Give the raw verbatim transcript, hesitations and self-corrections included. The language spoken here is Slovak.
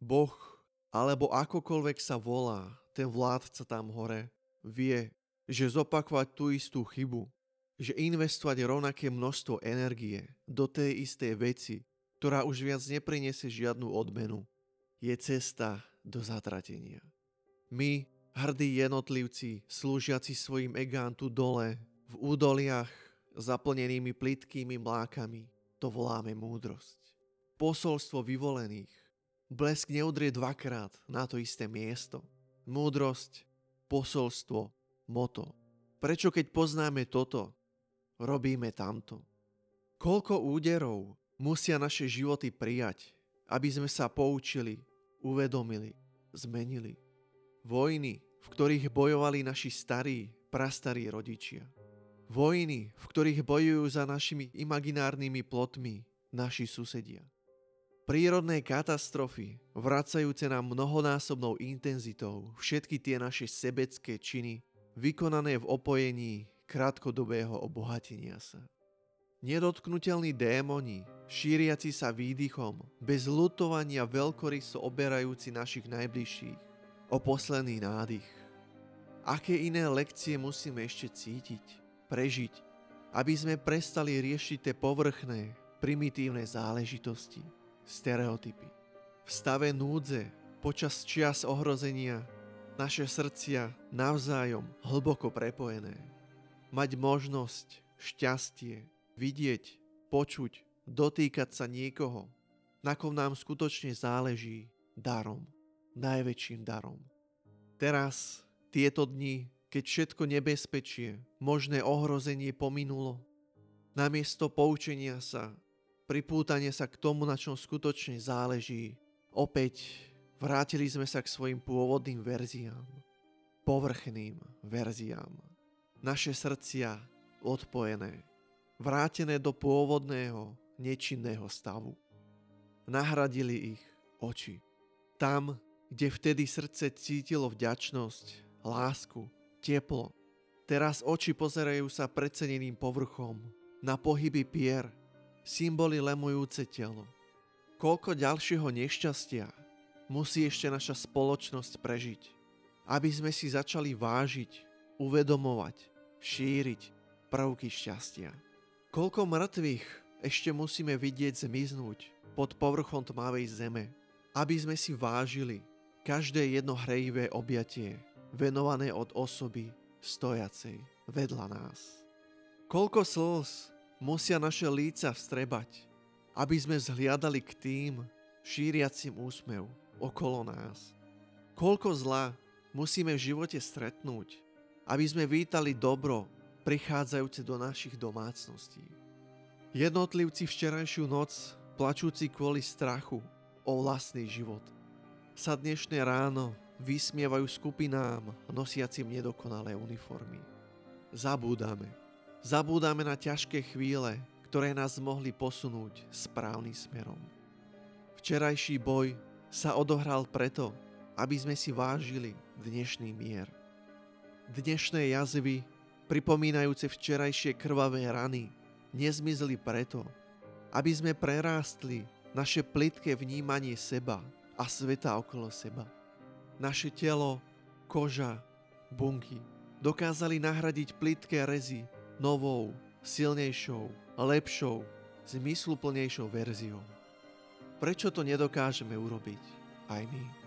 Boh, alebo akokoľvek sa volá ten vládca tam hore, vie, že zopakovať tú istú chybu, že investovať rovnaké množstvo energie do tej istej veci, ktorá už viac nepriniesie žiadnu odmenu, je cesta do zatratenia. My, hrdí jednotlivci, slúžiaci svojim egám tu dole, v údoliach zaplnenými plytkými mlákami, to voláme múdrosť. Posolstvo vyvolených. Blesk neudrie dvakrát na to isté miesto. Múdrosť, posolstvo, moto. Prečo keď poznáme toto, robíme tamto? Koľko úderov musia naše životy prijať, aby sme sa poučili, uvedomili, zmenili? Vojny, v ktorých bojovali naši starí, prastarí rodičia. Vojny, v ktorých bojujú za našimi imaginárnymi plotmi naši susedia. Prírodné katastrofy, vracajúce nám mnohonásobnou intenzitou všetky tie naše sebecké činy, vykonané v opojení krátkodobého obohatenia sa. Nedotknutelní démoni, šíriaci sa výdychom, bez ľutovania veľkoryso oberajúci našich najbližších o posledný nádych. Aké iné lekcie musíme ešte cítiť, prežiť, aby sme prestali riešiť tie povrchné, primitívne záležitosti, stereotypy. V stave núdze, počas čias ohrozenia, naše srdcia navzájom hlboko prepojené. Mať možnosť, šťastie, vidieť, počuť, dotýkať sa niekoho, na kom nám skutočne záleží, darom, najväčším darom. Teraz, tieto dni, keď všetko nebezpečie, možné ohrozenie pominulo, namiesto poučenia sa, pripútanie sa k tomu, na čom skutočne záleží, opäť vrátili sme sa k svojim pôvodným verziám, povrchným verziám. Naše srdcia odpojené, vrátené do pôvodného, nečinného stavu. Nahradili ich oči. Tam, kde vtedy srdce cítilo vďačnosť, lásku, teplo, teraz oči pozerajú sa preceneným povrchom na pohyby pier, symboly lemujúce telo. Koľko ďalšieho nešťastia musí ešte naša spoločnosť prežiť, aby sme si začali vážiť, uvedomovať, šíriť prvky šťastia. Koľko mŕtvych ešte musíme vidieť zmiznúť pod povrchom tmavej zeme, aby sme si vážili každé jedno hrejivé objatie, venované od osoby stojacej vedľa nás. Koľko slz musia naše líca vstrebať, aby sme zhliadali k tým šíriacim úsmev okolo nás. Koľko zla musíme v živote stretnúť, aby sme vítali dobro prichádzajúce do našich domácností. Jednotlivci včerajšiu noc, plačúci kvôli strachu o vlastný život, sa dnešné ráno vysmievajú skupinám nosiacim nedokonalé uniformy. Zabúdame. Zabúdame na ťažké chvíle, ktoré nás mohli posunúť správnym smerom. Včerajší boj sa odohral preto, aby sme si vážili dnešný mier. Dnešné jazvy, pripomínajúce včerajšie krvavé rany, nezmizli preto, aby sme prerástli naše plytké vnímanie seba a sveta okolo seba. Naše telo, koža, bunky dokázali nahradiť plytké rezy novou, silnejšou, lepšou, zmysluplnejšou verziou. Prečo to nedokážeme urobiť aj my?